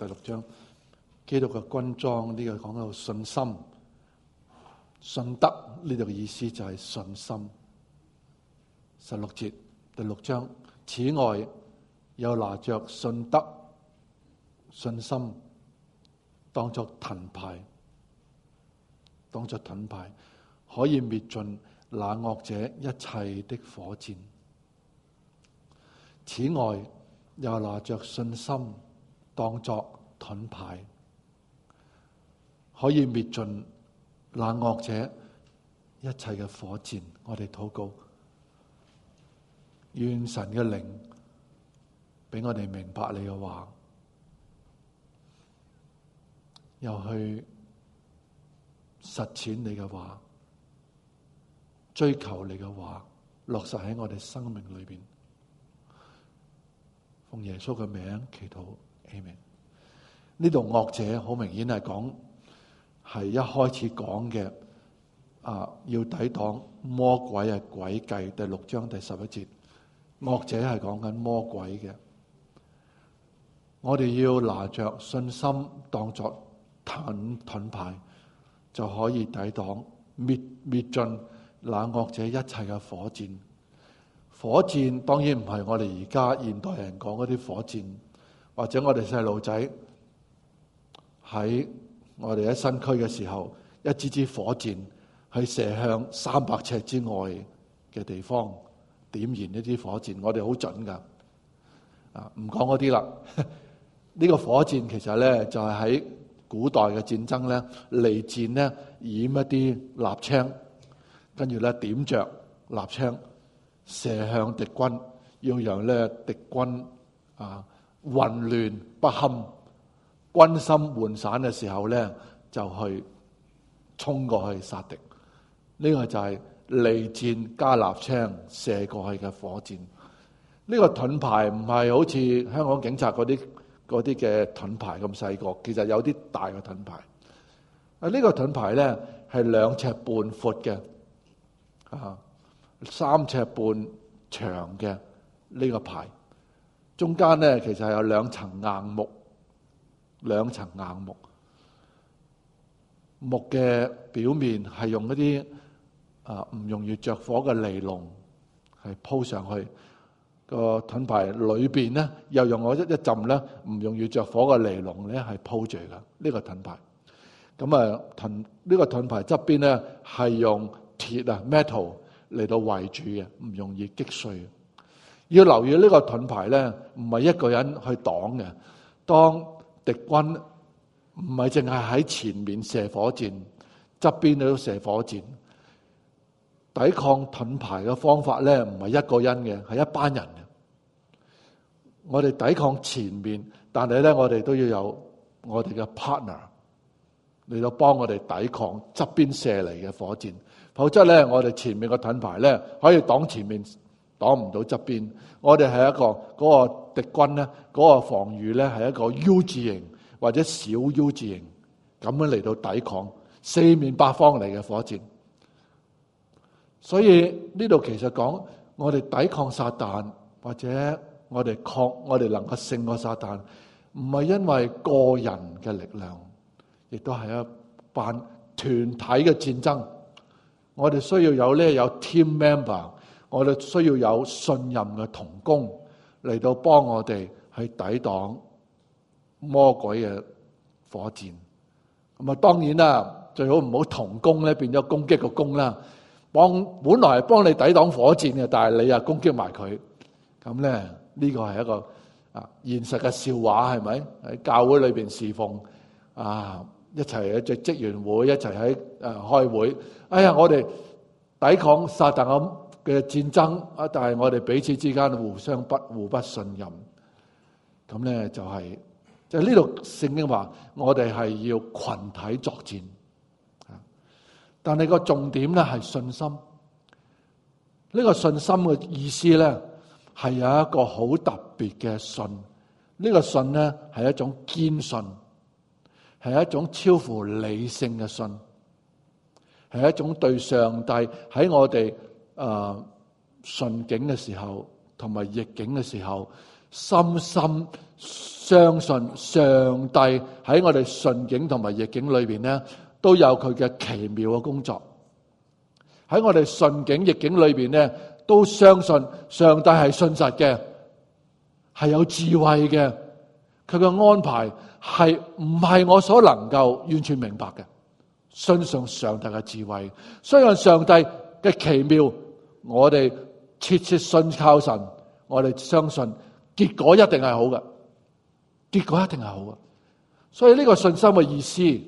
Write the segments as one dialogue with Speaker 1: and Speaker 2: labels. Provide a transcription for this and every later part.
Speaker 1: 第6章，基督嘅軍裝呢個講到信心、信德，呢度嘅意思就係信心。16節第6章，此外又拿着信德、信心當作盾牌，可以滅盡那惡者一切的火箭。此外又拿着信心當作盾牌，可以滅盡那惡者一切嘅火箭。我哋禱告，願神嘅靈俾我哋明白你嘅話，又去實踐你嘅話，追求你嘅話，落實喺我哋生命裏邊。奉耶穌嘅名祈禱，阿們。呢度惡者好明顯係講，係一開始講嘅要抵擋魔鬼嘅詭計。第6章第11節，惡者係講緊魔鬼嘅。我哋要拿着信心當作盾牌，就可以抵擋滅盡那惡者一切嘅火箭。火箭當然唔係我哋而家現代人講嗰啲火箭，或者我哋細路仔喺我哋喺新區嘅時候，一支火箭去射向300尺之外嘅地方，點燃呢啲火箭，我哋好準噶。唔講嗰啲啦。呢個火箭其實咧就係喺古代嘅戰爭咧，利箭咧染一啲蠟青，跟住咧點着蠟青，射向敵軍，要讓咧敵軍混亂不堪，軍心渙散嘅時候咧，就去衝過去殺敵。呢個就係利箭加蠟青射過去嘅火箭。呢個盾牌唔係好似香港警察嗰啲嘅盾牌咁細個，其實有啲大嘅盾牌。呢個盾牌咧係2尺半闊嘅，3尺半長嘅呢個牌，中間咧其實係有2層硬木，木嘅表面係用一啲唔容易着火嘅尼龍係鋪上去。個盾牌裏邊咧又用我一浸咧唔容易着火嘅尼龍咧係鋪住噶呢個盾牌。咁呢個盾牌側邊咧係用鐵metal 嚟到圍住嘅，唔容易擊碎。要留意呢個盾牌咧唔係一個人去擋嘅。當敵軍唔係淨係喺前面射火箭，側邊都射火箭。抵抗盾牌嘅方法咧唔係一個人嘅，係一班人嘅。我哋抵抗前面，但係咧我哋都要有我哋嘅 partner 嚟到幫我哋抵抗側邊射嚟嘅火箭。否則咧我哋前面嘅盾牌咧可以擋前面，擋唔到側邊。我哋係一個嗰個敵軍咧嗰個防禦咧係一個 U 字形或者小 U 字形咁樣嚟到抵抗四面八方嚟嘅火箭。所以呢度其實講我哋抵抗撒旦，或者我哋能夠勝過撒旦，唔係因為個人嘅力量，亦都係一班團體嘅戰爭。我哋需要有 team member， 我哋需要有信任嘅同工嚟到幫我哋去抵擋魔鬼嘅火箭。咁當然啦，最好唔好同工咧變咗攻擊個攻啦。本來係幫你抵擋火箭嘅，但係你又攻擊埋佢，咁咧呢個係一個現實嘅笑話，係咪？喺教會裏邊侍奉一齊喺職員會一齊喺開會。哎呀，我哋抵抗撒旦嘅戰爭但係我哋彼此之間互不信任。咁咧就係即係呢度聖經話，我哋係要群體作戰。但係個重點咧係信心。呢個信心嘅意思咧係有一個好特別嘅信。呢個信咧係一種堅信，係一種超乎理性嘅信，係一種對上帝喺我哋順境嘅時候同埋逆境嘅時候， 深深相信上帝喺我哋順境同埋逆境裏邊咧，都有佢嘅奇妙嘅工作。喺我哋順境逆境裏邊咧，都相信上帝係信實嘅，係有智慧嘅。佢嘅安排係唔係我所能夠完全明白嘅？相信上帝嘅智慧，相信上帝嘅奇妙，我哋切切信靠神，我哋相信結果一定係好嘅，結果一定係好嘅。所以呢個信心嘅意思，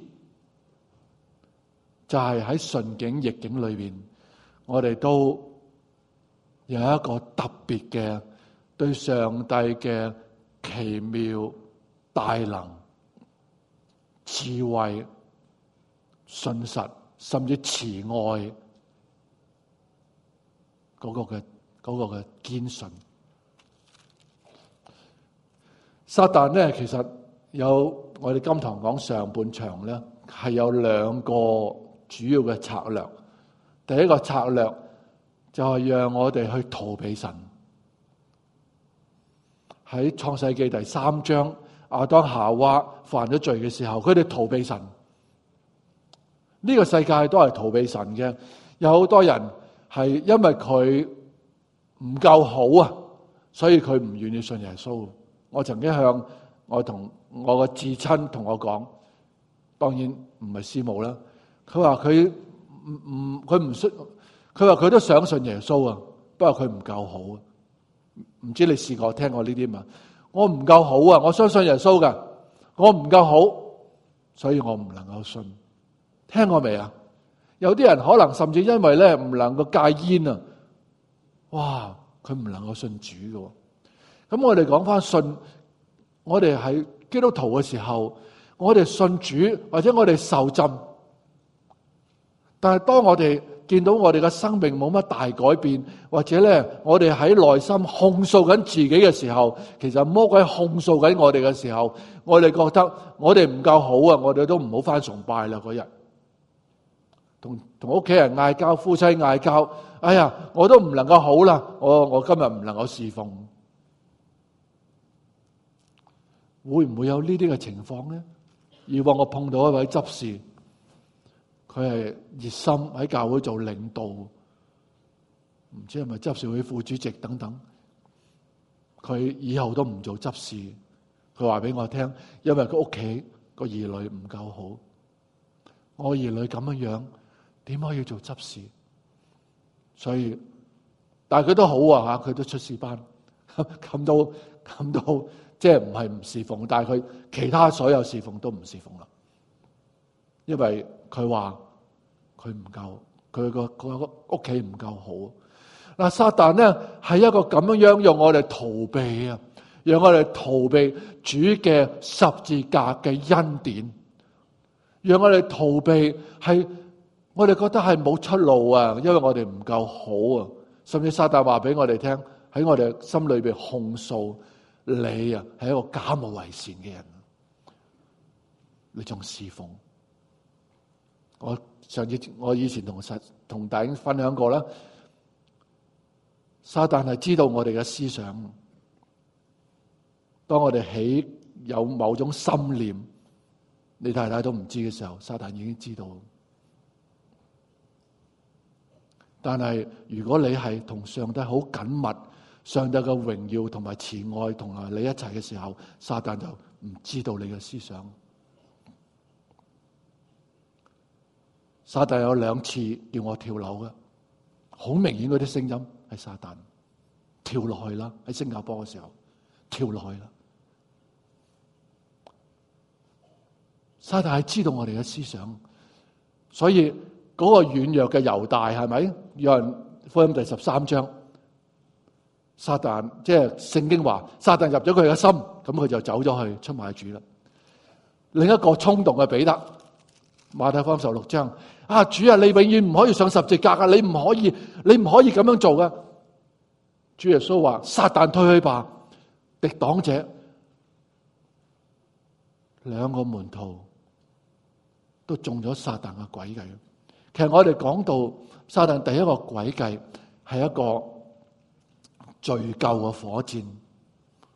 Speaker 1: 就係喺順境逆境裏邊，我哋都有一個特別嘅對上帝嘅奇妙大能、智慧、信實，甚至慈愛嗰個嘅堅信。撒旦咧，其實有我哋今堂講上半場咧，係有兩個主要嘅策略。第一個策略就係讓我哋去逃避神。喺創世記第3章，亞當夏娃犯咗罪嘅時候，佢哋逃避神。呢個世界都係逃避神嘅。有好多人係因為佢唔夠好啊，所以佢唔願意信耶穌。我曾經向我個至親同我講，當然唔係師母啦。佢話佢唔信，佢話佢都想信耶穌啊，不過佢唔夠好啊。唔知你試過聽過呢啲嘛？我唔夠好啊，我相信耶穌噶，我唔夠好，所以我唔能夠信。聽過未啊？有啲人可能甚至因為咧唔能夠戒煙啊，哇，佢唔能夠信主嘅。咁我哋講翻信，我哋喺基督徒嘅時候，我哋信主或者我哋受浸，但係當我哋見到我哋嘅生命冇乜大改變，或者咧我哋喺內心控訴緊自己嘅時候，其實魔鬼控訴緊我哋嘅時候，我哋覺得我哋唔夠好啊，我哋都唔好翻崇拜啦。嗰日同屋企人嗌交，夫妻嗌交，哎呀，我都唔能夠好啦，我今日唔能夠侍奉。會唔會有呢啲嘅情況呢？以往我碰到一位執事，佢係熱心喺教會做領導，唔知係咪執事會副主席等等。佢以後都唔做執事，佢話俾我聽，因為佢屋企個兒女唔夠好，我兒女咁樣點可以做執事？所以，但係佢都好啊吓，佢都出師班，咁到。即係唔係唔侍奉，但係佢其他所有侍奉都唔侍奉啦，因為佢話佢唔夠，佢個屋企唔夠好。嗱，撒旦咧係一個咁樣讓我哋逃避啊，讓我哋逃避主嘅十字架嘅恩典，讓我哋逃避係我哋覺得係冇出路啊，因為我哋唔夠好啊，甚至撒旦話俾我哋聽，喺我哋心裏邊控訴。你啊，係一個假冒為善嘅人，你仲侍奉？我以前同大家分享過啦，撒旦係知道我哋嘅思想，當我哋起有某種心念，你太太都唔知嘅時候，撒旦已經知道。但係如果你係同上帝好緊密，上帝嘅榮耀同埋慈愛同埋你一齊嘅時候，撒旦就唔知道你嘅思想。撒旦有2次叫我跳樓嘅，好明顯嗰啲聲音係撒旦跳落去啦。喺新加坡嘅時候跳落去啦。撒旦係知道我哋嘅思想，所以嗰個軟弱嘅猶大係咪？約翰福音第13章。撒旦即係聖經話，撒旦入咗佢嘅心，咁佢就走咗去出賣主啦。另一個衝動嘅彼得，馬太福音16章，啊，主啊，你永遠唔可以上十字架啊，你唔可以咁樣做噶。主耶穌話：撒旦退去吧，敵擋者。2個門徒都中咗撒旦嘅詭計。其實我哋講到撒旦第一個詭計係一個罪疚嘅火箭，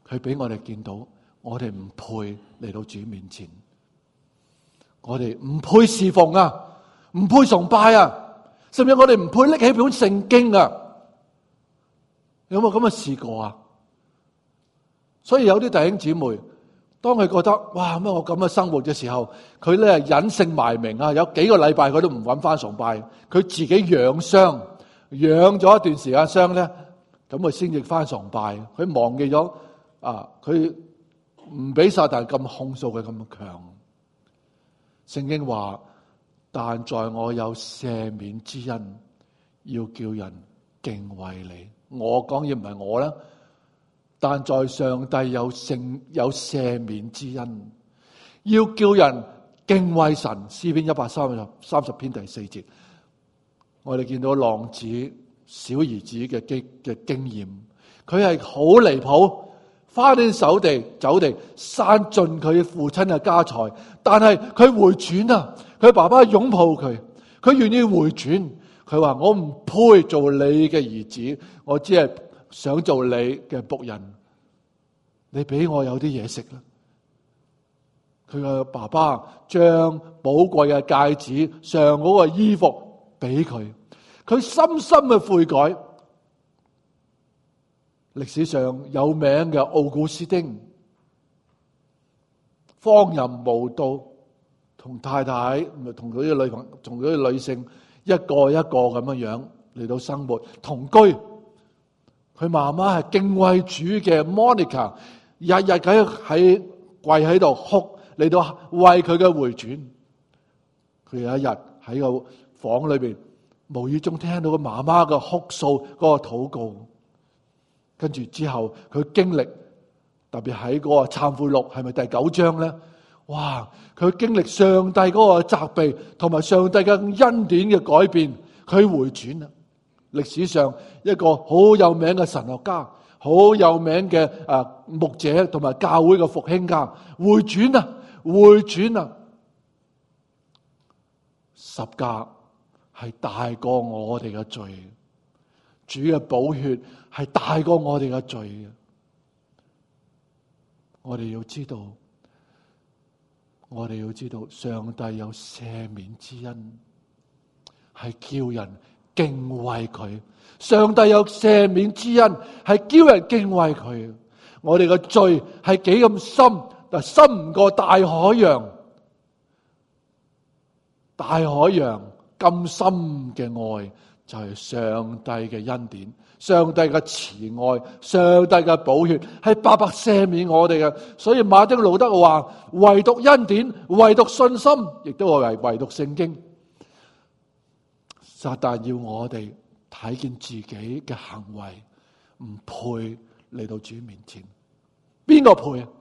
Speaker 1: 佢俾我哋見到，我哋唔配嚟到主面前，我哋唔配侍奉啊，唔配崇拜啊，甚至我哋唔配拎起本聖經啊！有冇咁嘅試過啊？所以有啲弟兄姊妹，當佢覺得哇，乜我咁嘅生活嘅時候，佢咧隱姓埋名啊，有幾個禮拜佢都唔揾翻崇拜，佢自己養傷，養咗一段時間傷咧，咁佢先至翻崇拜。佢忘記咗啊，佢唔俾撒旦咁控訴佢咁強。聖經話，但在我有赦免之恩，要叫人敬畏你。我講嘢唔係我啦。但在上帝有赦免之恩，要叫人敬畏神。詩篇130篇第4節，我哋見到浪子小兒子嘅經驗，佢係好離譜，花天酒地，散盡佢父親嘅家財，但係佢回轉啊！佢爸爸擁抱佢，佢願意回轉。佢話：我唔配做你嘅兒子，我只係想做你嘅僕人，你俾我有啲嘢食啦。佢嘅爸爸將寶貴嘅戒指上嗰個衣服俾佢，佢深深嘅悔改。歷史上有名嘅奧古斯丁，荒淫無道，同太太同佢啲女性一個一個咁樣嚟到生活同居。佢媽媽係敬畏主嘅 Monica， 日日喺跪喺度哭，嚟到為佢嘅回轉。佢有一日喺個房裏邊，無意中聽到個媽媽嘅哭訴，嗰個禱告。跟住之後，佢經歷，特別喺嗰個懺悔錄，係咪第9章咧？哇！佢經歷上帝嗰個責備，同埋上帝嘅恩典嘅改變，佢回轉啦。歷史上一個好有名嘅神學家，好有名嘅牧者，同埋教會嘅復興家，回轉啊！十架係大過我哋嘅罪，主嘅寶血係大過我哋嘅罪嘅。我哋要知道，上帝有赦免之恩，係叫人敬畏佢。上帝有赦免之恩，係叫人敬畏佢。我哋嘅罪係幾咁深，但深唔過大海洋。大海洋咁深嘅愛，就係上帝嘅恩典，上帝嘅慈愛，上帝嘅寶血係白白赦免我哋嘅。所以馬丁路德話：唯獨恩典，唯獨信心，亦都係唯獨聖經。撒旦要我哋睇見自己嘅行為唔配嚟到主面前，邊個配啊？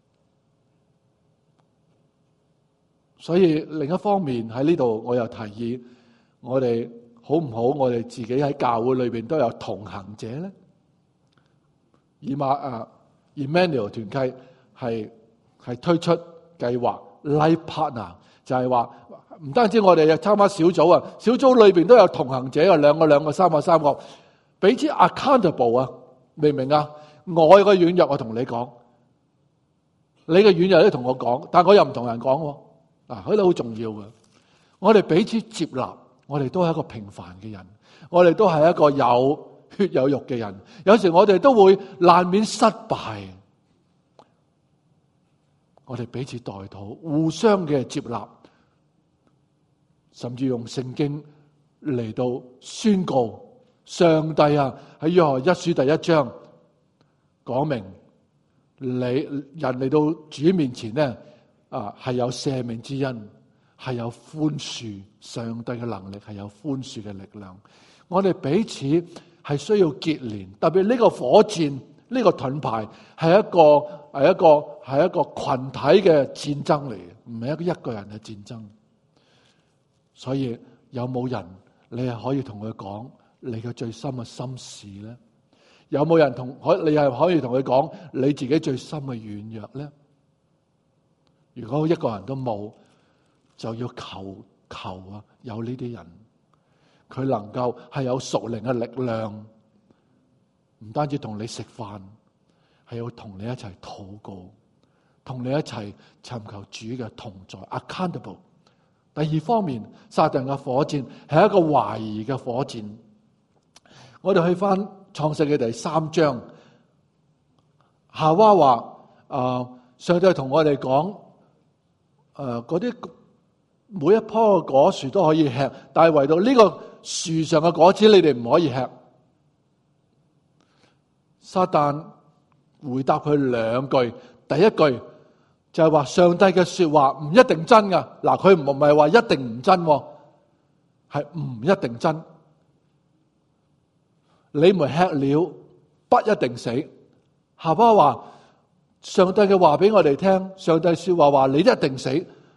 Speaker 1: 所以另一方面喺呢度，我又提議我哋好唔好？我哋自己喺教會裏邊都有同行者咧。Emmanuel 團契係推出計劃 Life Partner， 就係話唔單止我哋參加小組啊，小組裏邊都有同行者啊，兩個、三個，彼此 accountable 啊，明唔明啊？我有個軟弱，我同你講；你嘅軟弱都同我講，但我又唔同人講。佢哋好重要嘅。我哋彼此接納，我哋都係一個平凡嘅人，我哋都係一個有血有肉嘅人。有時我哋都會難免失敗，我哋彼此代禱，互相嘅接納，甚至用聖經嚟到宣告上帝啊，喺約翰一書第1章講明，人嚟到主面前咧，係有赦免之恩，係有寬恕，上帝嘅能力係有寬恕嘅力量。我哋彼此係需要結連，特別呢個火箭，呢個盾牌係一個群體嘅戰爭嚟嘅，唔係一個人嘅戰爭。所以有冇人你係可以同佢講你嘅最深嘅心事咧？有冇人你係可以同佢講你自己最深嘅軟弱咧？如果一個人都冇，就要求有呢啲人，佢能夠係有屬靈嘅力量，唔單止同你食飯， 係要同你一齊禱告，同你一齊尋求主嘅同在 accountable。第二方面，撒旦嘅火箭係一個懷疑嘅火箭。我哋去翻創世記第3章，夏娃話上帝同我哋講，嗰啲每一棵果樹都可以吃，但係唯獨呢個樹上嘅果子你哋唔可以吃。撒旦回答佢2句，第一句就係話上帝嘅說話唔一定真噶。嗱，佢唔係話一定唔真，係唔一定真。你們吃了不一定死。夏娃話上帝嘅話俾我哋聽，上帝說話你一定死。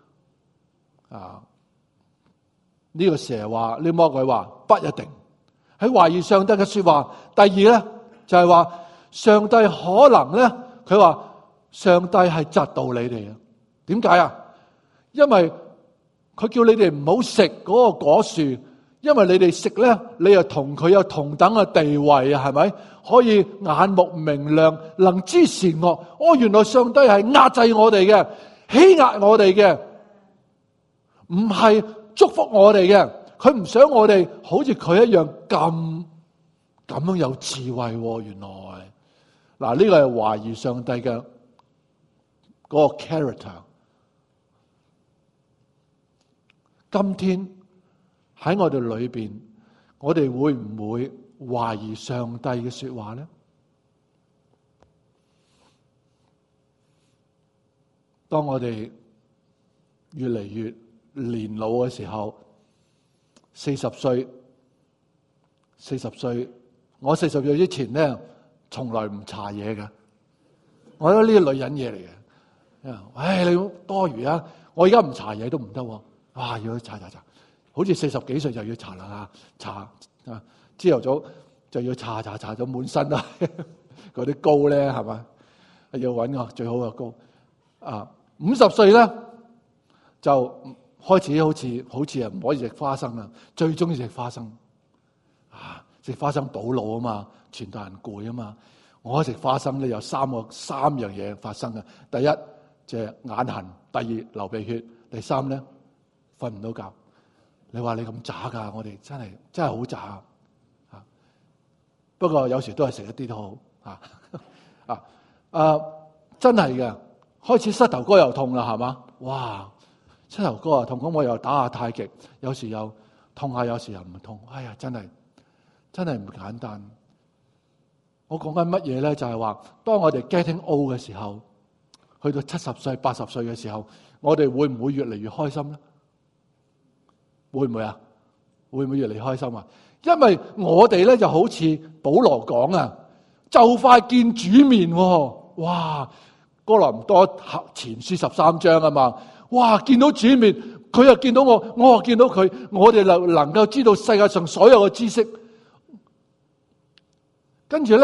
Speaker 1: 呢個蛇話，呢魔鬼話不一定，喺懷疑上帝嘅說話。第二咧就係話上帝可能咧，佢話上帝係嫉妒你哋啊？點解啊？因為佢叫你哋唔好食嗰個果樹，因為你哋食咧，你又同佢有同等嘅地位啊，係咪？可以眼目明亮，能知善惡。原來上帝係壓制我哋嘅，欺壓我哋嘅，唔係祝福我哋嘅。佢唔想我哋好似佢一樣咁樣有智慧。原來嗱，呢個係懷疑上帝嘅嗰個 character。今天喺我哋裏邊，我哋會唔會懷疑上帝嘅說話呢？當我哋越嚟越年老嘅時候，40歲，我40歲之前咧，從來唔搽嘢嘅。我覺得呢啲女人嘢嚟嘅。你多餘啊！我而家唔搽嘢都唔得，要去搽，好似40幾歲就要搽啦，搽朝頭早就要搽咗滿身啦。嗰啲膏咧係咪？要揾個最好嘅膏。50歲咧就開始好似唔可以食花生啦，最中意食花生。食花生補腦啊嘛，傳道人攰啊嘛。我食花生咧有三樣嘢發生嘅。第一就係眼痕，第二流鼻血，第三咧瞓唔到覺。你話你咁渣噶？我哋真係好渣啊！不過有時都係食一啲都好。真係嘅，開始膝頭哥又痛啦，係嘛？哇！膝頭哥又痛，咁我又打下太極，有時又痛下，有時又唔痛。哎呀，真係唔簡單。我講緊乜嘢咧？就係話，當我哋 getting old 嘅時候，去到70歲、80歲嘅時候，我哋會唔會越嚟越開心咧？會唔會啊？會唔會越嚟越開心啊？因為我哋咧就好似保羅講啊，就快見主面喎。哇！哥林多前書13章啊嘛，哇！見到主面，佢又見到我，我又見到佢，我哋就能夠知道世界上所有嘅知識。跟住咧，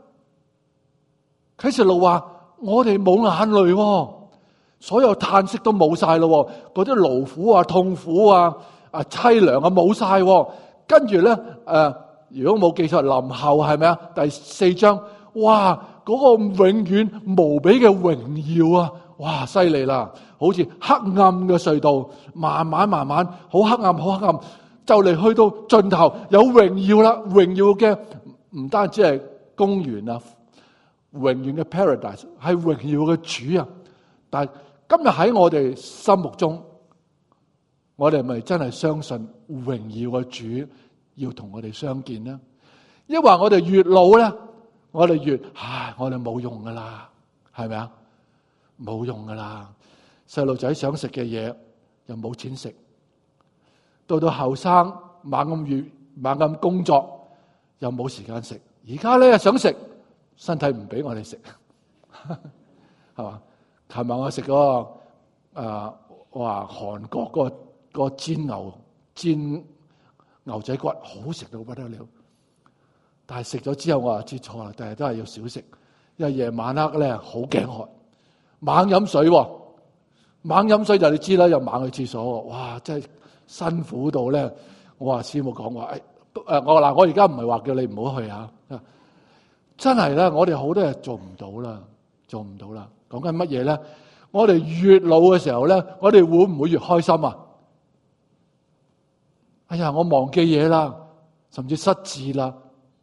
Speaker 1: 啟示錄話我哋冇眼淚，所有嘆息都冇晒咯，嗰啲勞苦啊、痛苦啊、淒涼啊冇晒。跟住咧，如果冇記錯，林後係咪啊？第4章，哇！嗰個永遠無比嘅榮耀啊！哇，犀利啦！好似黑暗嘅隧道，慢慢好黑暗，就嚟去到盡頭有榮耀啦！榮耀嘅唔單止係公園啊，永遠嘅 paradise 係榮耀嘅主啊！但係今日喺我哋心目中，我哋係咪真係相信榮耀嘅主要同我哋相見呢？抑或我哋越老咧，我哋越我哋冇用噶啦，係咪啊？冇用噶啦！細路仔想食嘅嘢又冇錢食，到後生猛咁工作又冇時間食。而家咧想食，身體唔俾我哋食，係嘛？琴晚我食嗰個韓國嗰個煎牛仔骨，好食到不得了。但係食咗之後，我話知錯啦，但係都係要少食，因為夜晚黑咧好頸渴，猛飲水就你知啦，又猛去廁所，哇！真係辛苦到咧。我話師母講話，我而家唔係話叫你唔好去啊， 真係咧，我哋好多嘢做唔到啦，做唔到啦。講緊乜嘢咧？我哋越老嘅時候咧，我哋會唔會越開心啊？哎呀，我忘記嘢啦，甚至失智啦，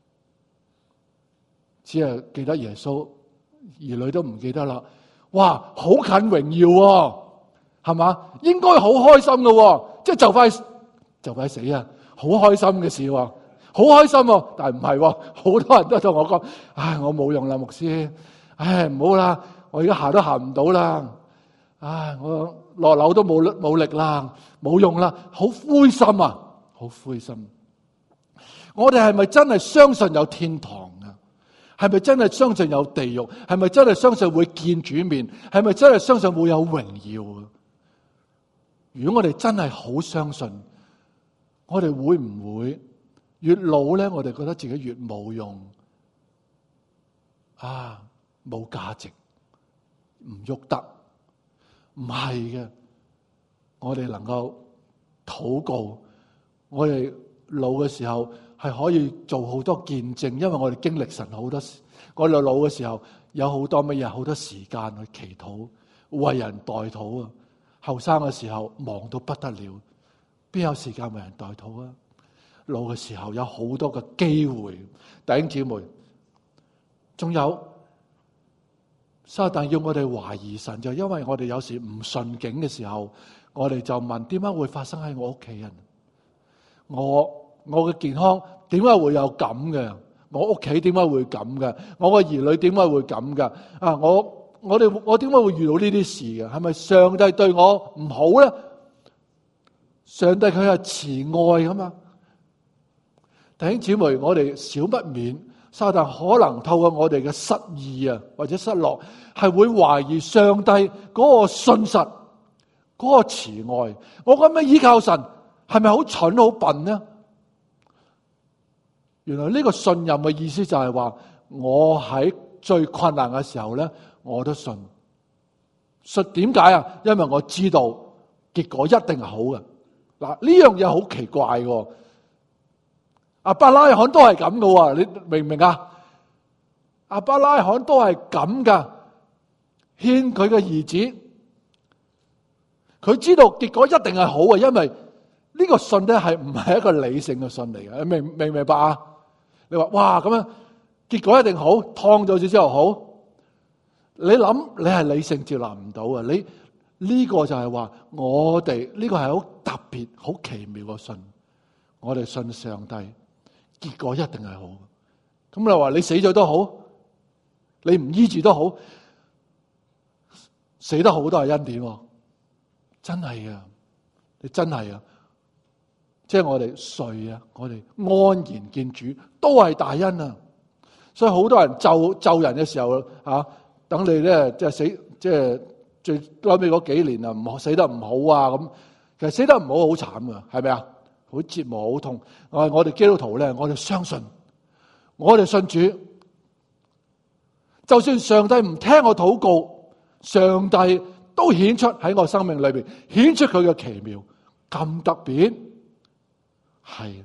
Speaker 1: 只係記得耶穌，兒女都唔記得啦。哇，好近榮耀喎，係嘛？應該好開心嘅喎，即係就快死啊！好開心嘅事喎，好開心喎，但係唔係喎，好多人都同我講：唉，我冇用啦，牧師，唉，唔好啦，我而家行都行唔到啦，唉，我落樓都冇力啦，冇用啦，好灰心啊！好灰心。我哋係咪真係相信有天堂啊？係咪真係相信有地獄？係咪真係相信會見主面？係咪真係相信會有榮耀啊？如果我哋真係好相信，我哋會唔會越老咧？我哋覺得自己越冇用啊，冇價值，唔喐得？唔係嘅，我哋能夠禱告。我哋老嘅時候係可以做好多見證，因為我哋經歷神好多時。我哋老嘅時候有好多乜嘢，好多時間去祈禱，為人代禱啊！後生嘅時候忙到不得了，邊有時間為人代禱啊？老嘅時候有好多嘅機會，弟兄姊妹，仲有撒旦要我哋懷疑神，就因為我哋有時唔順境嘅時候，我哋就問：點解會發生喺我屋企人？我嘅健康點解會有咁嘅？我屋企點解會咁嘅？我嘅兒女點解會咁嘅？啊！我點解會遇到呢啲事嘅？係咪上帝對我唔好咧？上帝佢係慈愛噶嘛？弟兄姊妹，我哋少不免撒旦可能透過我哋嘅失意啊，或者失落，係會懷疑上帝嗰個信實、嗰個慈愛。我咁樣依靠神，係咪好蠢好笨呢？原來呢個信任嘅意思就係話，我喺最困難嘅時候咧，我都信。信點解啊？因為我知道結果一定係好嘅。嗱，呢樣嘢好奇怪嘅。亞伯拉罕都係咁嘅，你明唔明啊？亞伯拉罕都係咁噶，獻佢嘅兒子，佢知道結果一定係好嘅，因為呢個信咧係唔係一個理性嘅信嚟嘅，你明唔明白啊？你話哇咁樣，結果一定好，燙咗之後好，你諗你係理性接納唔到啊！你呢個就係話我哋呢個係好特別、好奇妙嘅信，我哋信上帝，結果一定係好。咁你話你死咗都好，你唔醫治都好，死得好都係恩典，真係啊！你真係啊！即係我哋睡啊，我哋安然見主都係大恩啊！所以好多人咒人嘅時候啊，等你咧即係死，即係最後尾嗰幾年啊，唔死得唔好啊咁。其實死得唔好好慘噶，係咪啊？好折磨，好痛。我哋基督徒咧，我哋相信，我哋信主，就算上帝唔聽我禱告，上帝都顯出喺我生命裏邊顯出佢嘅奇妙，咁特別。係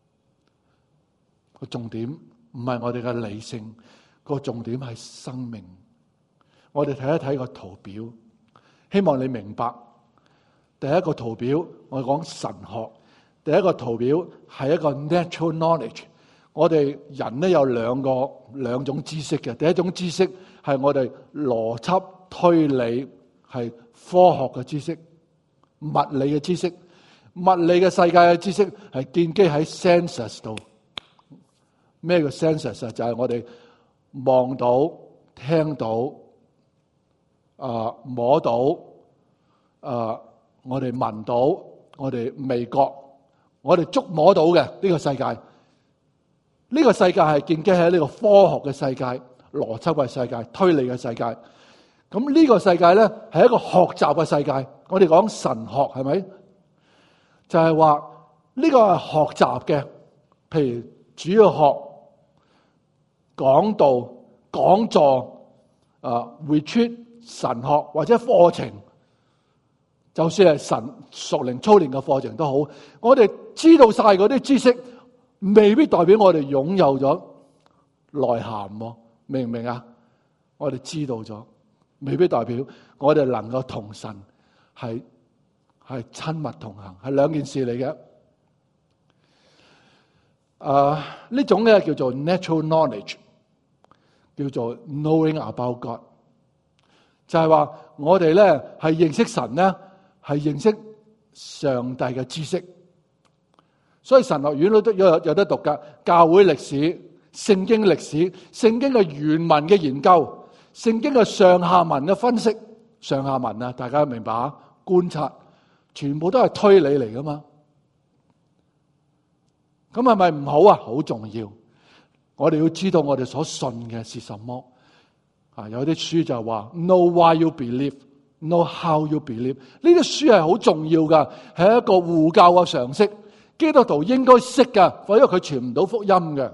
Speaker 1: 個重點唔係我哋嘅理性，個重點係生命。我哋睇一睇個圖表，希望你明白。第一個圖表我講神學，第一個圖表係一個 natural knowledge。我哋人咧有兩種知識嘅，第一種知識係我哋邏輯推理，係科學嘅知識、物理嘅知識。物理嘅世界嘅知識係建基喺 senses 度。咩叫 senses 啊？就係我哋望到、聽到、摸到、我哋聞到、我哋味覺、我哋觸摸到嘅呢個世界。呢個世界係建基喺呢個科學嘅世界、邏輯嘅世界、推理嘅世界。咁呢個世界咧係一個學習嘅世界。我哋講神學係咪？就係話呢個係學習嘅，譬如主要學、講道、講座、retreat 神學或者課程，就算係神屬靈操練嘅課程都好，我哋知道晒嗰啲知識，未必代表我哋擁有咗內涵喎，明唔明啊？我哋知道咗，未必代表我哋能夠同神係親密同行，係兩件事嚟嘅。呢種咧叫做 natural knowledge， 叫做 knowing about God， 就係話我哋咧係認識神咧，係認識上帝嘅知識。所以神學院都有得讀噶，教會歷史、聖經歷史、聖經嘅原文嘅研究、聖經嘅上下文嘅分析。上下文啊，大家明白啊？觀察，全部都係推理嚟噶嘛。咁係咪唔好啊？好重要，我哋要知道我哋所信嘅是什麼。有啲書就話 Know why you believe, know how you believe。呢啲書係好重要噶，係一個護教嘅常識。基督徒應該識噶，否則佢傳唔到福音嘅。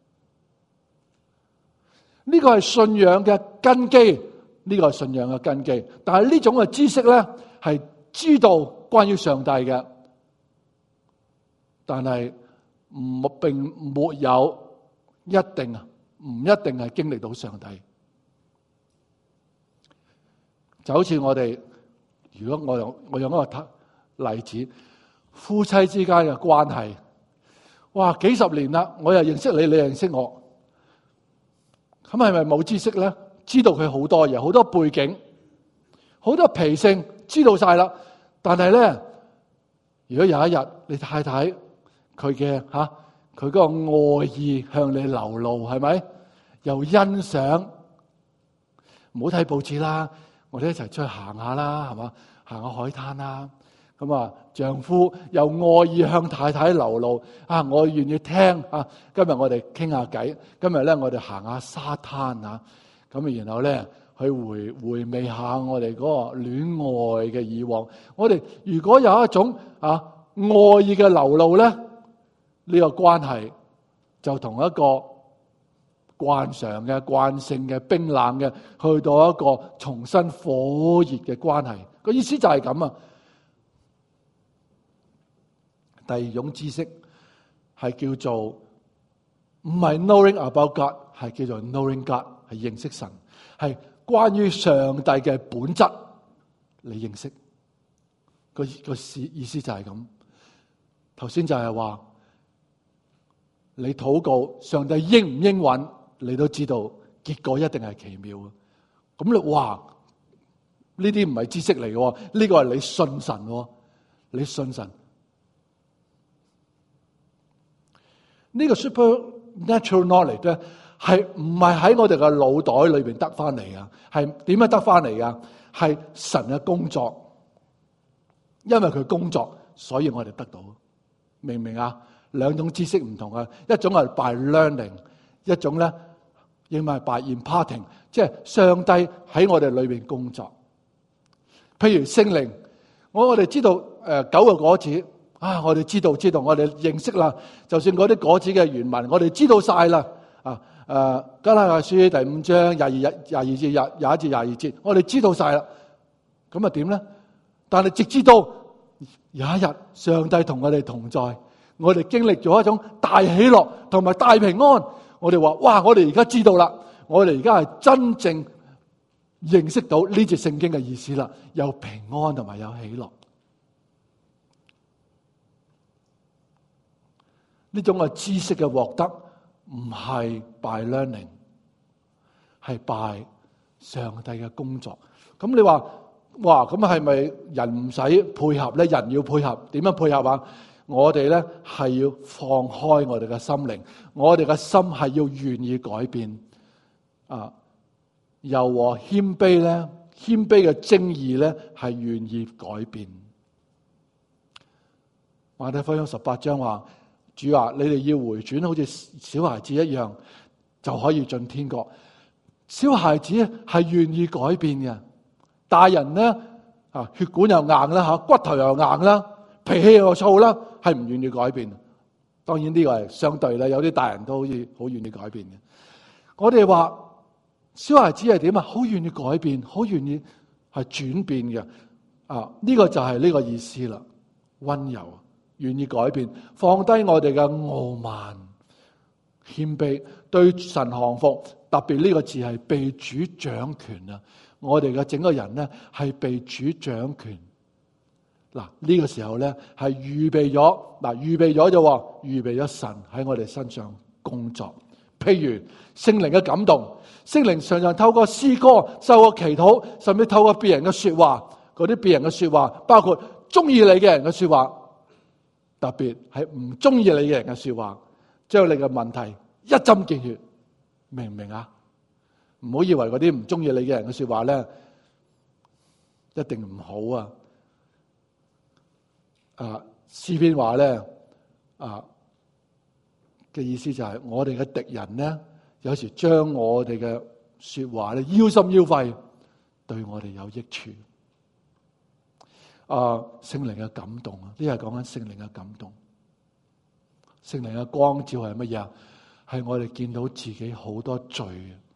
Speaker 1: 呢個係信仰嘅根基，呢個係信仰嘅根基。但係呢種嘅知識咧，係知道關於上帝嘅，但係並沒有唔一定係經歷到上帝。就好似我哋，如果我用一個例子，夫妻之間嘅關係，哇，幾十年啦，我又認識你，你又認識我，咁係咪冇知識咧？知道佢好多嘢，好多背景，好多脾性，知道晒啦。但係咧，如果有一日你太太佢嘅佢嗰個愛意向你流露，係咪又欣賞？唔好睇報紙啦，我哋一齊出去行下啦，係嘛？行下海灘啦。咁啊，丈夫又愛意向太太流露啊，我願意聽啊。今日我哋傾下偈，今日咧我哋行下沙灘啊。咁然後咧去回味下我哋嗰個戀愛嘅以往。我哋如果有一種愛意嘅流露咧，呢個關係就同一個慣常嘅慣性嘅冰冷嘅，去到一個重新火熱嘅關係。個意思就係咁啊。第二種知識係叫做唔係 knowing about God， 係叫做 knowing God， 係認識神，係關於上帝嘅本質你認識。個意思就係咁。頭先就係話你禱告上帝應唔應允，你都知道結果一定係奇妙嘅。咁你哇，呢啲唔係知識嚟嘅，呢個係你信神，你信神。呢個 supernatural knowledge 咧，係唔係喺我哋嘅腦袋裏邊得翻嚟啊？係點樣得翻嚟噶？係神嘅工作，因為佢工作，所以我哋得到。明唔明啊？兩種知識唔同啊，一種係 by learning， 一種咧英文係 by imparting， 即係上帝喺我哋裏邊工作。譬如聖靈，我哋知道9個果子。我哋知道，我哋認識啦。就算嗰啲果子嘅原文，我哋知道晒啦。加拉太書第5章22至22節，我哋知道晒啦。咁啊點咧？但係直至到有一日，上帝同我哋同在，我哋經歷咗一種大喜樂同埋大平安。我哋話：哇！我哋而家知道啦，我哋而家係真正認識到呢節聖經嘅意思啦，有平安同埋有喜樂。呢種嘅知識嘅獲得唔係 by learning， 係 by 上帝嘅工作。咁你話，哇，咁係咪人唔使配合咧？人要配合，點樣配合啊？我哋咧係要放開我哋嘅心靈，我哋嘅心係要願意改變。柔和謙卑咧，謙卑嘅精義咧係願意改變。馬太福音18章話：主話你哋要回轉，好似小孩子一樣，就可以進天國。小孩子係願意改變嘅，大人咧血管又硬啦，骨頭又硬啦，脾氣又燥啦，係唔願意改變。當然呢個係相對啦，有啲大人都好似好願意改變嘅。我哋話小孩子係點啊？好願意改變，好願意係轉變嘅。呢個就係呢個意思啦，溫柔。願意改變，放低我哋嘅傲慢， 謙卑，對神降服。特別呢個字係被主掌權啊！我哋嘅整個人咧係被主掌權。嗱，呢個時候咧係預備咗，預備咗就話預備咗神喺我哋身上工作。譬如聖靈嘅感動，聖靈常常透過詩歌、透過祈禱，甚至透過別人嘅說話，嗰啲別人嘅說話，包括中意你嘅人嘅說話，特別係唔中意你嘅人嘅說話，將你嘅問題一針見血。明唔明啊？唔好以為嗰啲唔中意你嘅人嘅說話咧，一定唔好啊！詩篇話咧，嘅意思就係我哋嘅敵人咧，有時將我哋嘅說話咧腰心腰肺，對我哋有益處。聖靈嘅感動啊，呢係講緊聖靈嘅感動。聖靈嘅光照係乜嘢啊？係我哋見到自己好多罪。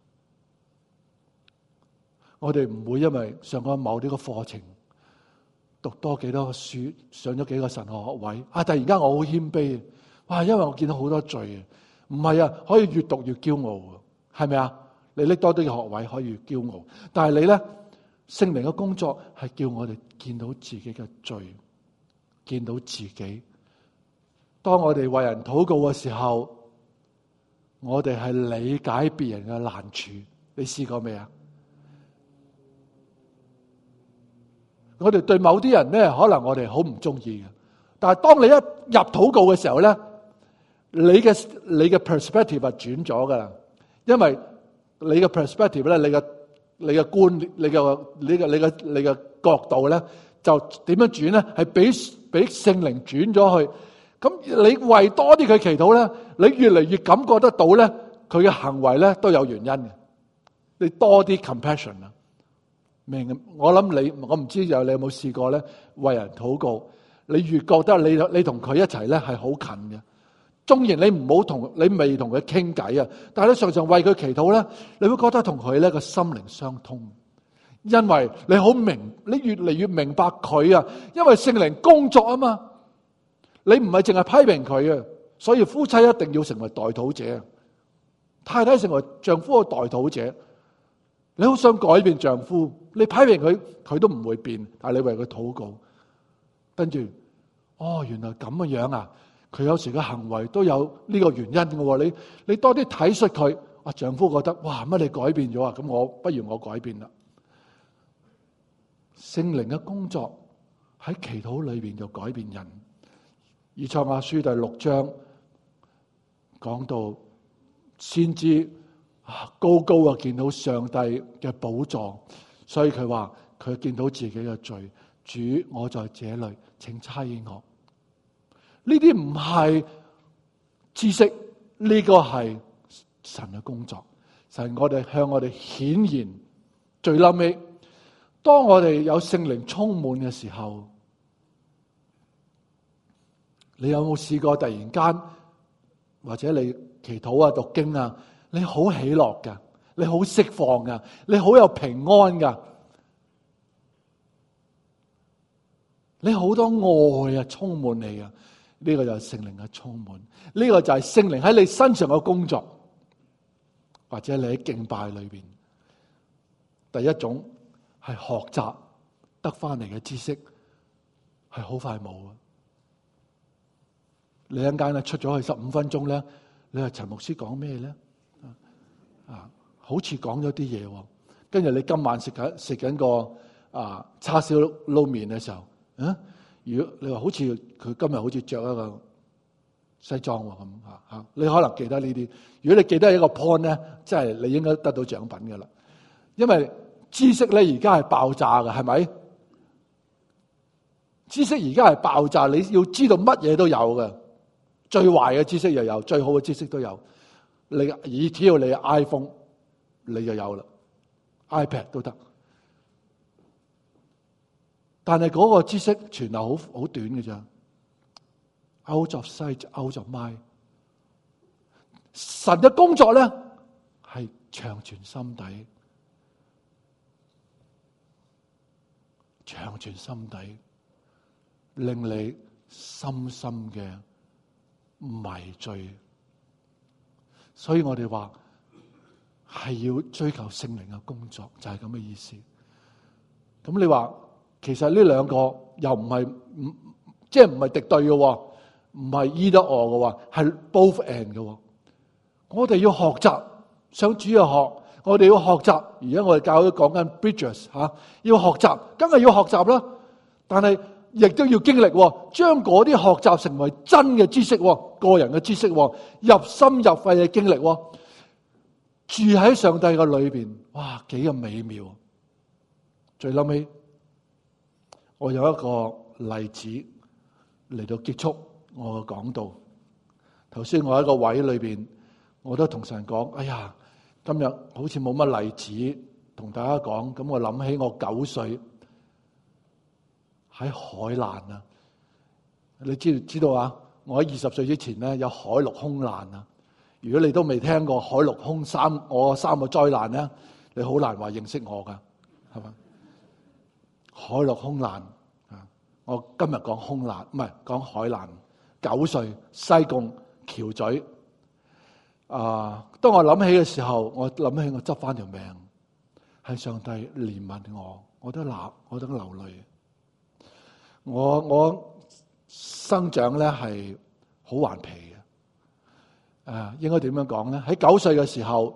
Speaker 1: 我哋唔會因為上過某啲個課程，讀多幾多書，上咗幾個神學學位，突然間我好謙卑，因為我見到好多罪。唔係啊，可以越讀越驕傲，係咪啊？你拎多啲嘅學位可以越驕傲，但係你咧，聖靈嘅工作係叫我哋見到自己嘅罪，見到自己。當我哋為人禱告嘅時候，我哋係理解別人嘅難處。你試過未啊？我哋對某啲人咧，可能我哋好唔中意嘅，但係當你一入禱告嘅時候咧，你嘅 perspective 係轉咗噶啦，因為你嘅 perspective 咧，你嘅觀，你嘅角度咧，就點樣轉咧？係俾聖靈轉咗去。咁你為多啲佢祈禱咧，你越嚟越感覺得到咧，佢嘅行為咧都有原因嘅。你多啲 compassion 啊！明？我諗我唔知你有冇試過咧，為人禱告，你越覺得你同佢一齊咧係好近嘅。縱然你未同佢傾偈啊，但係你常常為佢祈禱咧，你會覺得同佢咧個心靈相通，因為你越嚟越明白佢啊，因為聖靈工作啊嘛。你唔係淨係批評佢啊，所以夫妻一定要成為代禱者，太太成為丈夫嘅代禱者。你好想改變丈夫，你批評佢，佢都唔會變，但係你為佢禱告，跟住原來咁嘅樣啊！佢有時嘅行為都有呢個原因嘅。你多啲體恤佢，丈夫覺得乜你改變咗啊？咁不如我改變啦。聖靈嘅工作喺祈禱裏邊就改變人。以賽亞書第6章講到先知高高見到上帝嘅寶座，所以佢話佢見到自己嘅罪，主，我在這裏，請差遣我。呢啲唔係知識，呢個係神嘅工作，神向我哋顯現。最後尾，當我哋有聖靈充滿嘅時候，你有冇試過突然間，或者你祈禱啊、讀經啊，你好喜樂噶，你好釋放噶，你好有平安噶，你好多愛啊，充滿你啊！呢個就係聖靈嘅充滿，呢個就係聖靈喺你身上嘅工作，或者你喺敬拜裏邊，第一種係學習得翻嚟嘅知識，係好快冇啊！你一陣間咧出咗去15分鐘咧，你話陳牧師講咩咧？好似講咗啲嘢，跟住你今晚食緊個叉燒撈麵嘅時候，如果你話好似佢今日好似着一個西裝咁，你可能記得呢啲。如果你記得一個 point 咧，即係你應該得到獎品噶啦。因為知識咧而家係爆炸嘅，係咪？知識而家係爆炸，你要知道乜嘢都有嘅。最壞嘅知識又有，最好嘅知識都有。只要你 iPhone， 你就有啦 ，iPad 都得。但係嗰個知識存留好短嘅咋 ，out of sight，out of mind。神嘅工作咧係長存心底，長存心底，令你深深嘅迷醉。 所以我哋話係要追求聖靈嘅工作，就係咁嘅意思。咁你話其實呢兩個又唔係即係唔係敵對嘅，唔係 either or 嘅，係 both and 嘅。我哋要學習，想主日學，我哋要學習。而家我哋教會講緊 Bridges 要學習，梗係要學習啦。但係亦都要經歷，將嗰啲學習成為真嘅知識，個人嘅知識，入心入肺嘅經歷，住喺上帝嘅裏邊，哇，幾咁美妙！最後尾，我有一個例子嚟到結束我嘅講道。頭先我喺個位裏邊，我都同神講：哎呀，今日好似冇乜例子同大家講。咁我諗起我9歲喺海難啊！你知道啊？我喺20歲之前咧有海陸空難啊！如果你都未聽過海陸空我3個災難咧，你好難話認識我噶，係嘛？海陸空難啊！我今日講空難，唔係講海難。9歲西貢橋咀啊！當我諗起嘅時候，我諗起我執翻條命，係上帝憐憫我，我都流淚。我生長咧係好頑皮嘅，應該點樣講咧？喺9歲嘅時候，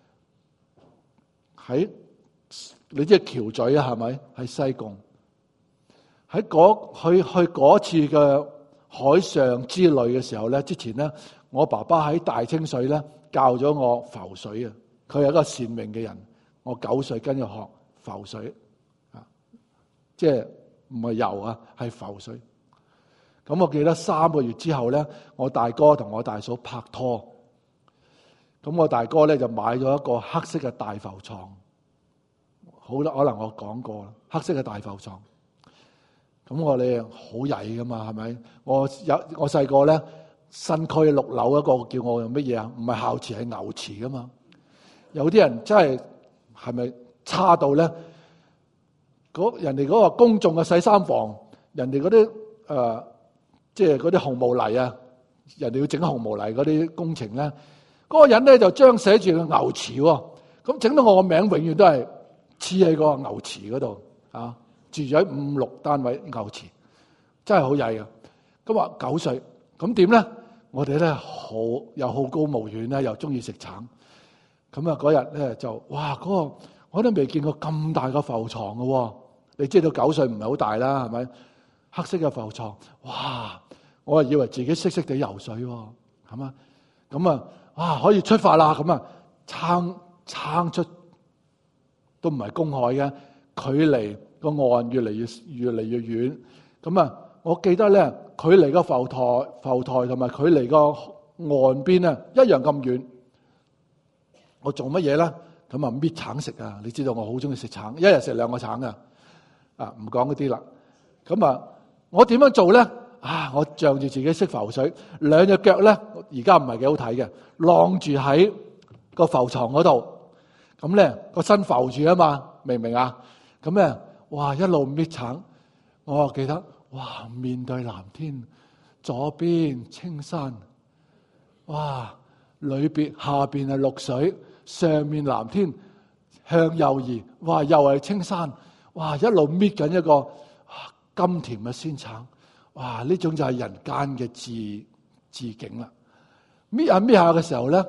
Speaker 1: 喺你知橋咀啊，係咪？喺西貢，喺去嗰次嘅海上之旅嘅時候咧，之前咧，我爸爸喺大清水咧教咗我浮水啊。佢係一個善命嘅人，我9歲跟住學浮水啊，即係唔係游啊，係浮水。咁我記得3個月之後咧，我大哥同我大嫂拍拖，咁我大哥咧就買咗一個黑色嘅大浮床。好啦，可能我講過啦，黑色嘅大浮床。咁我哋好曳噶嘛，係咪？我細個咧，新區6樓一個叫我用乜嘢啊？唔係孝祠，係牛池噶嘛。有啲人真係咪差到咧？人哋嗰個公眾嘅洗衫房，人哋嗰啲即係嗰啲紅毛泥啊，人哋要整紅毛泥嗰啲工程咧，嗰個人咧就將寫住個牛池喎，咁整到我個名永遠都係黐喺個牛池嗰度啊！住咗5、6單位牛池，真係好曳噶。咁話9歲，咁點咧？我哋咧又好高騖遠咧，又中意食橙。咁啊嗰日咧就哇嗰個我都未見過咁大個浮床噶喎。你知道9歲唔係好大啦，係咪？黑色嘅浮床，哇！我係以為自己識地游水喎，係嘛？咁啊，可以出發啦！咁啊，撐出都唔係公海嘅，距離個岸越嚟越遠。咁啊，我記得咧，距離個浮台同埋距離個岸邊啊，一樣咁遠。我做乜嘢咧？咁啊，搣橙食啊！你知道我好中意食橙，一日食2個橙啊！唔講嗰啲啦。咁啊，我點樣做咧？我仗住自己識浮水，2隻腳咧，而家唔係幾好睇嘅，晾住喺個浮床嗰度。咁咧個身浮住啊嘛，明唔明啊？咁咧，哇！一路搣橙，我記得，哇！面對藍天，左邊青山，哇！裏邊下邊係綠水，上面藍天，向右移，哇！又係青山，哇！一路搣緊一個甘甜嘅鮮橙，哇！呢種就係人間嘅致敬啦。搣下搣下嘅時候咧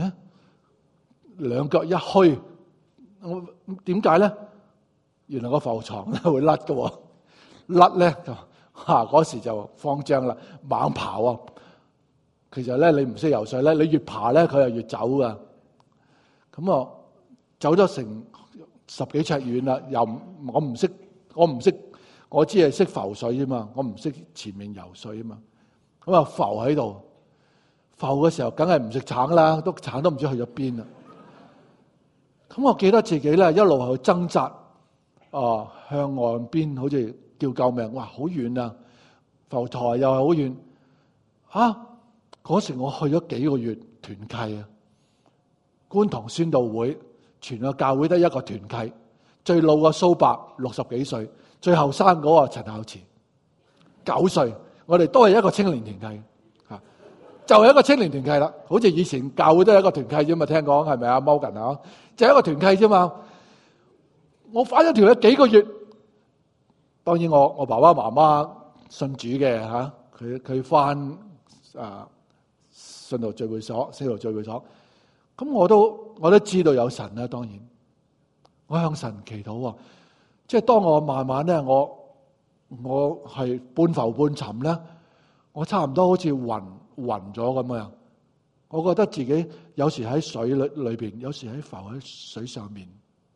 Speaker 1: ，2腳一虛，我點解咧？原來個浮床咧會甩嘅，甩咧就嗰時就慌張啦，猛爬啊！其實咧你唔識游水咧，你越爬咧佢就越走噶。咁啊走咗成10幾尺遠啦，又我唔識，我只係識浮水啫嘛，我唔識前面游水啊嘛。咁啊浮喺度，浮嘅時候梗係唔食橙啦，橙都唔知去咗邊啦。咁我記得自己咧一路去掙扎，向岸邊好似叫救命，哇好遠啊！浮台又係好遠。嗰時我去咗幾個月團契啊，觀塘宣道會，全個教會得一個團契，最老個蘇伯60幾歲，最後生嗰個陳孝慈9歲，我哋都係一個青年團契。 就係一個青年團契啦，好似以前教會都係一個團契啫嘛，聽講係咪啊 Morgan 啊？就係一個團契啫嘛。我返咗團契幾個月，當然我爸爸媽媽信主嘅嚇，佢返信徒聚會所、聖徒聚會所，咁我都知道有神啦。當然，我向神祈禱喎，即係當我慢慢咧，我係半浮半沉咧，我差唔多好似暈咗咁樣。我覺得自己有時喺水裏邊，有時喺浮喺水上面。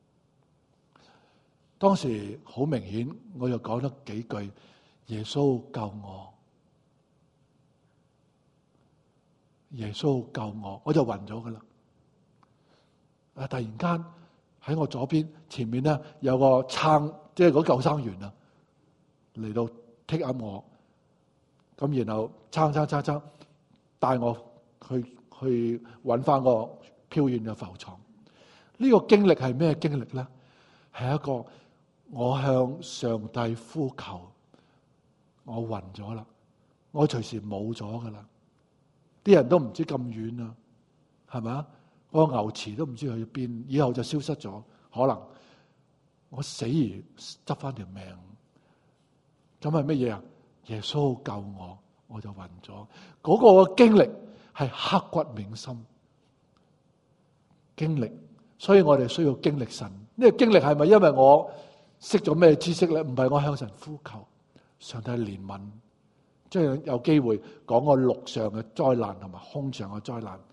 Speaker 1: 當時好明顯，我又講咗幾句耶穌救我，耶穌救我，我就暈咗噶啦。突然間喺我左邊前面咧有個撐，即係嗰救生員啊嚟到剔啱我，咁然後撐帶我去揾翻個飄遠嘅浮床。呢個經歷係咩經歷咧？係一個我向上帝呼求，我暈咗啦，我隨時冇咗噶啦，啲人都唔知咁遠啊，係咪啊？我個牛池都唔知去邊，以後就消失咗，可能我死而執翻條命。咁係乜嘢啊？耶穌救我，我就暈咗。嗰個經歷係刻骨銘心經歷，所以我哋需要經歷神。呢個經歷係咪因為我識咗咩知識咧？唔係，我向神呼求，上帝憐憫，即係有機會講個陸上嘅災難同埋空上嘅災難。